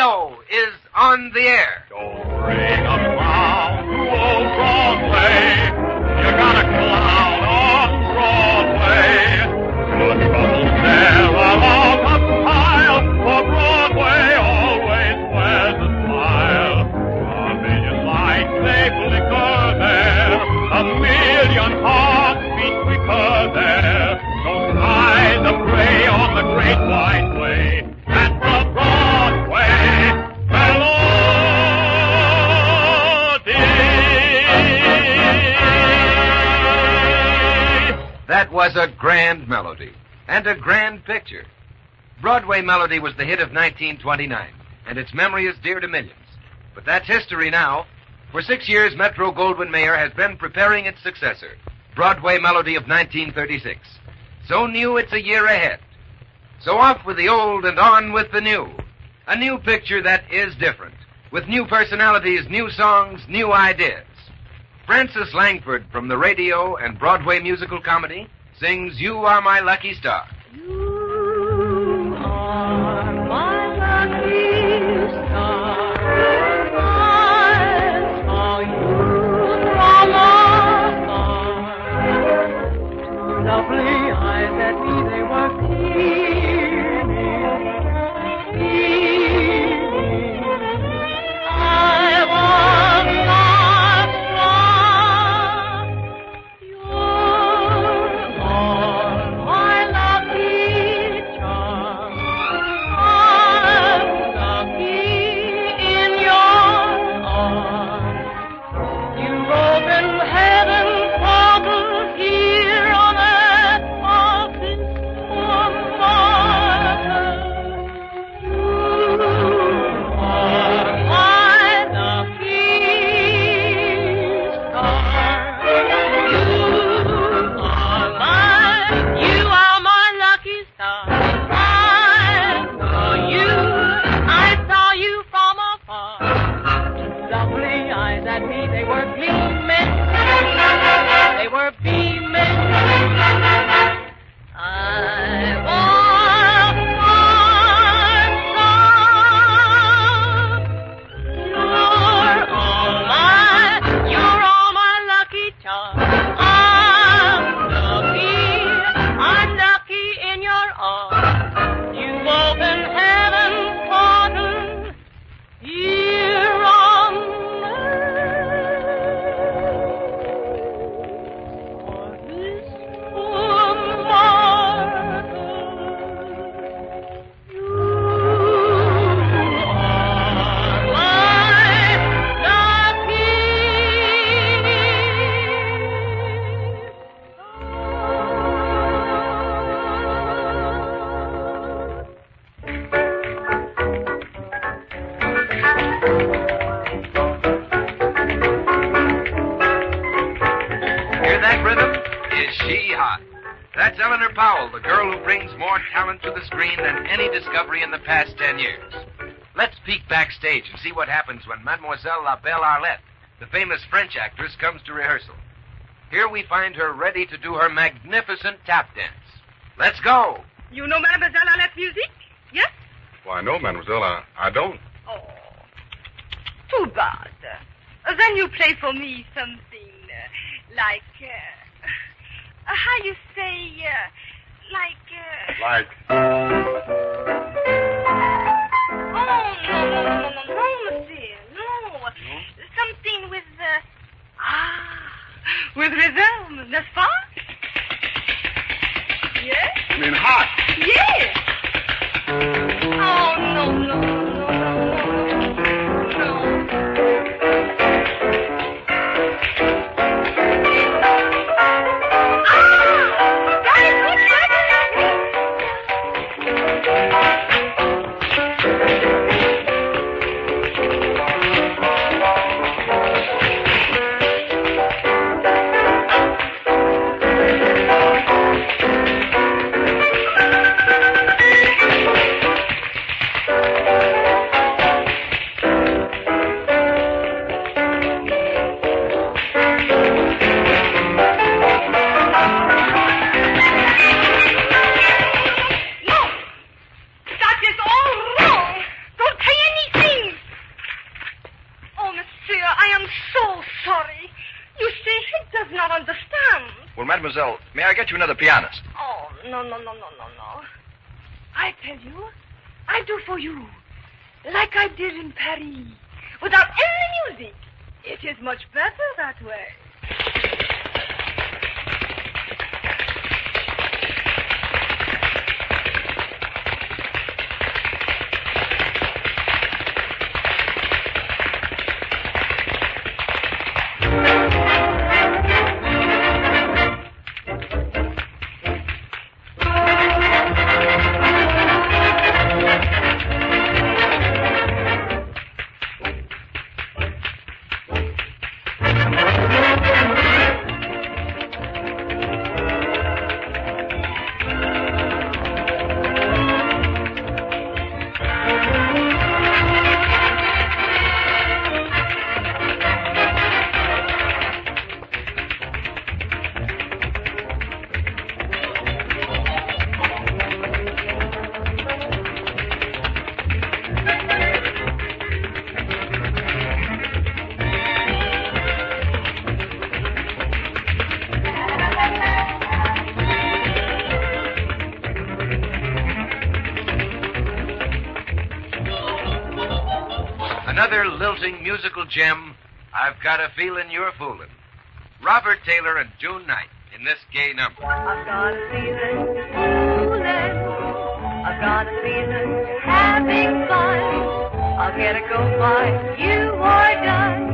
Leo is on the air. Don't bring a clown to old Broadway. You got a clown on Broadway. The troubles there are all a pile, for Broadway always wears a smile. A million lights they flicker there, a million hearts beat quicker there. Don't hide the prey on the great wide way. That's the Broadway melody. That was a grand melody and a grand picture. Broadway Melody was the hit of 1929, and its memory is dear to millions. But that's history now. For 6 years, Metro-Goldwyn-Mayer has been preparing its successor, Broadway Melody of 1936. So new it's a year ahead. So off with the old and on with the new. A new picture that is different, with new personalities, new songs, new ideas. Frances Langford from the radio and Broadway musical comedy sings You Are My Lucky Star. You are my lucky star. I saw you from afar. Two lovely eyes at me, they were beaming. I was not wrong. You're all my lucky charm. I'm lucky in your arms. You open heaven's portal here on earth for this poor mortal. You are my lucky star. You are my lucky star. I saw you from afar. Two lovely eyes at me, they were gleaming. They were beaming. I was you're all my lucky charm. I'm lucky in your arms. You open heaven's portal here on earth for this poor mortal. You are my lucky Hear that rhythm? Is she hot? That's Eleanor Powell, the girl who brings more talent to the screen than any discovery in the past 10 years. Let's peek backstage and see what happens when Mademoiselle La Belle Arlette, the famous French actress, comes to rehearsal. Here we find her ready to do her magnificent tap dance. Let's go! You know Mademoiselle Arlette's music? Yes? Why, no, mademoiselle, I don't. Oh, too bad. Then you play for me something like, how you say, like... Like, Oh, no, monsieur, no. Something with, with rhythm, n'est-ce pas? Yes? I mean, hot. Yes. Oh, no. That is what Mademoiselle, may I get you another pianist? Oh, no. I tell you, I do for you, like I did in Paris, without any music. It is much better that way. Another lilting musical gem, I've Got a Feeling You're Fooling. Robert Taylor and June Knight in this gay number. I've got a feeling you're fooling. I've got a feeling you're having fun. I'll get a go by. You are done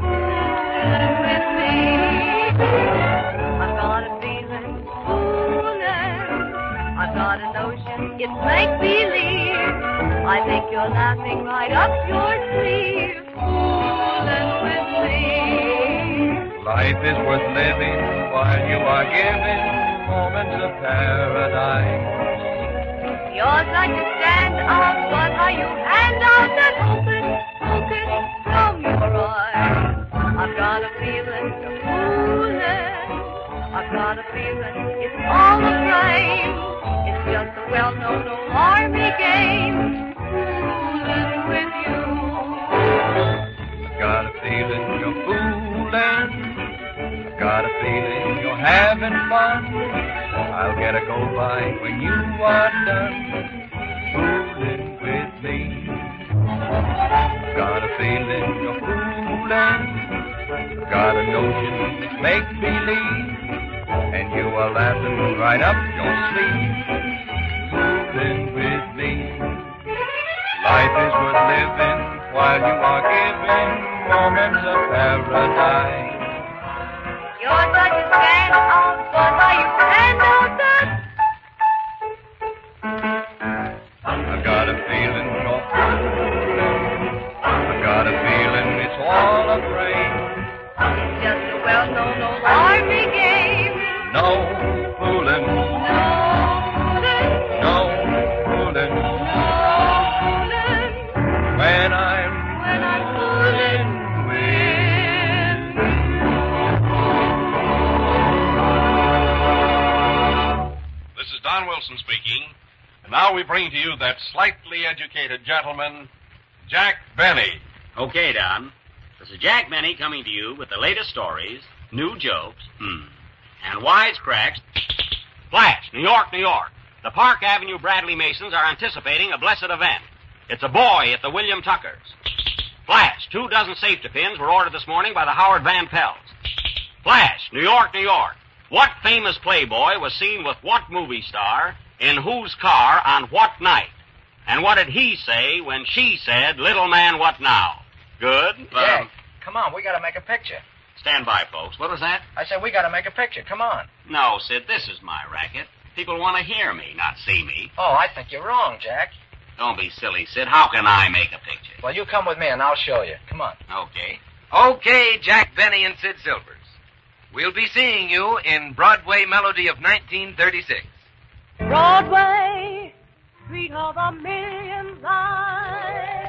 with me. I've got a feeling you're fooling. I've got a notion it's make-believe. I think you're laughing right up your sleeve. Fooling with me. Life is worth living while you are giving moments of paradise. Yours like to stand out, but how you hand out that hocus from your eyes. I've got a feeling you're fooling. I've got a feeling it's all a frame. It's just a well-known old army game. Fooling with you. Got a feeling you're fooling. Got a feeling you're having fun. I'll get a go by when you are done fooling with me. Got a feeling you're fooling. Got a notion it's make-believe. And you are laughing right up your sleeve. Fooling with me. Life is worth living while you are giving moments of paradise. You're such a stand out, but how you hand out that. I got a feeling you're fooling. I got a feeling it's all a frame. It's just a well-known old army game. No fooling. No fooling. When I'm fooling with you. This is Don Wilson speaking. And now we bring to you that slightly educated gentleman, Jack Benny. Okay, Don. This is Jack Benny coming to you with the latest stories, new jokes, and wisecracks. Flash, New York, New York. The Park Avenue Bradley Masons are anticipating a blessed event. It's a boy at the William Tuckers. Flash, 24 safety pins were ordered this morning by the Howard Van Pels. Flash, New York, New York. What famous playboy was seen with what movie star in whose car on what night? And what did he say when she said, "Little man, what now?" Good? Jack, come on, we gotta make a picture. Stand by, folks. What was that? I said we gotta make a picture, come on. No, Sid, this is my racket. People want to hear me, not see me. Oh, I think you're wrong, Jack. Don't be silly, Sid. How can I make a picture? Well, you come with me and I'll show you. Come on. Okay. Okay, Jack Benny and Sid Silvers. We'll be seeing you in Broadway Melody of 1936. Broadway, street of a million lights.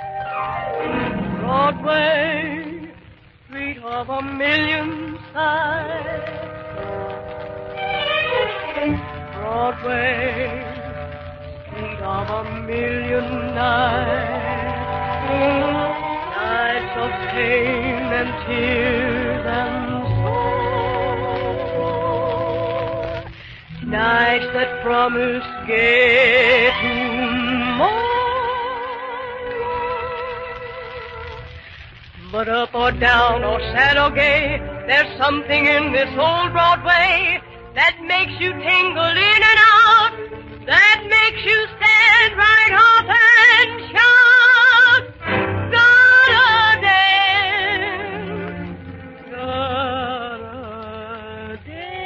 Broadway, street of a million sights. Broadway, street of a million nights. Nights of pain and tears and sorrow. nights that promise gay tomorrow. But up or down or sad or gay, there's something in this old Broadway that makes you tingle in and out, that makes you stand right up and shout, gotta dance, gotta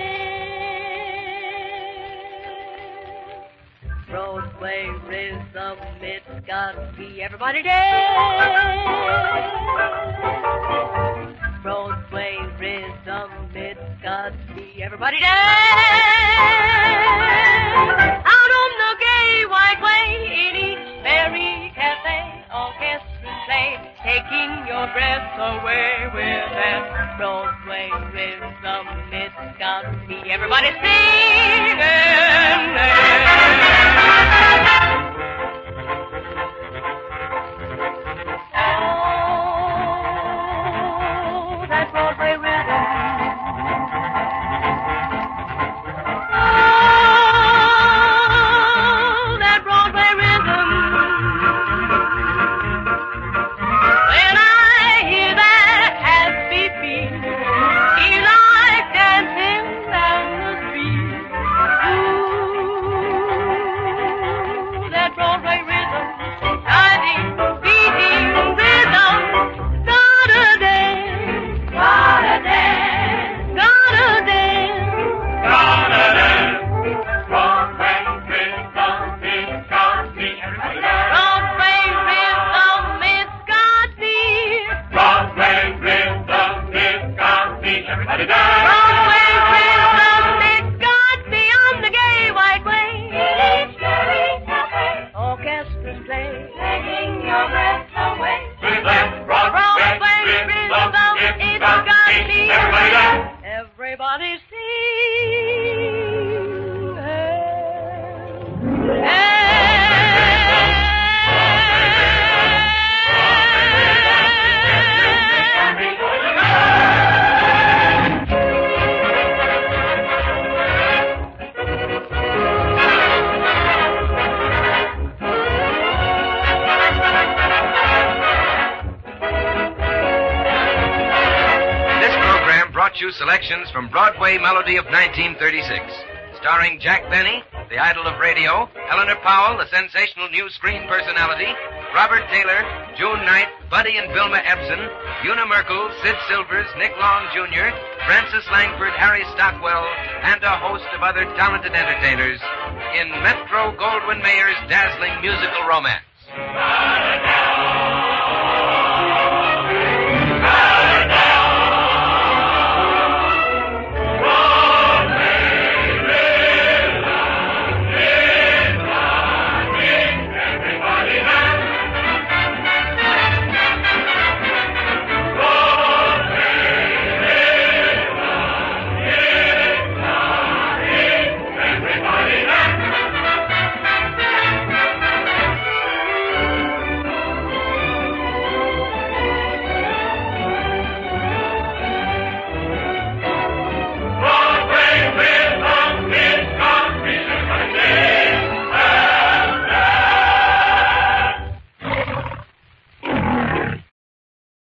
dance. Broadway rhythm, it's gotta be everybody dance. Broadway rhythm, it's got to be everybody dance. Out on the gay white way, in each merry cafe, orchestras play, taking your breath away with that Broadway rhythm. It's got to be everybody singing. That Broadway rhythm. Oh, that Broadway rhythm. When I hear that happy beat, feel like dancing down the street. Ooh, that Broadway rhythm, shining, beating rhythm, gotta dance. Gotta dance, gotta dance, Gotta dance. Broadway rhythm, it's got me. Everybody dance. Broadway rhythm, it's got me. Broadway rhythm, it's got me. Everybody dance. Broadway rhythm, it's got me on the gay white way. Each merry cafe, orchestras play, taking your breath away. With that Broadway rhythm, it's got me. Everybody dance. Everybody sing. This program brought you selections from Broadway Melody of 1936, starring Jack Benny, the idol of radio, Eleanor Powell, the sensational new screen personality, Robert Taylor, June Knight, Buddy and Vilma Epson, Una Merkel, Sid Silvers, Nick Long Jr., Francis Langford, Harry Stockwell, and a host of other talented entertainers in Metro-Goldwyn-Mayer's dazzling musical romance.